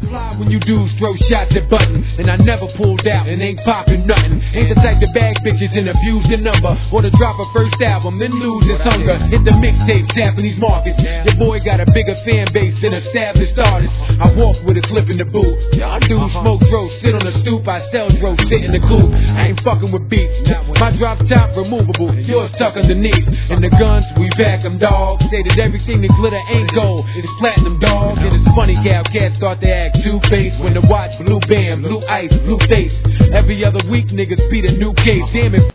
fly when you dudes throw shots at buttons, and I never pulled out and ain't popping nothing. Ain't the type to bag bitches and abuse your number, or to drop a first album then lose his hunger. Hit the mixtape, Japanese markets. Your boy got a bigger fan base than established artists. I walk with a slip in the boot. Y'all dudes smoke dro, sit on the stoop. I sell dro, sit in the coupe. I ain't fucking with beats. My drop top removable, yours stuck underneath. And the guns, we back them, dog. Say that everything that glitter ain't gold, it's platinum, dog. And it's funny how cats start to act two-faced when the watch blue band, blue ice, blue face. Every other week niggas beat a new case. Damn it.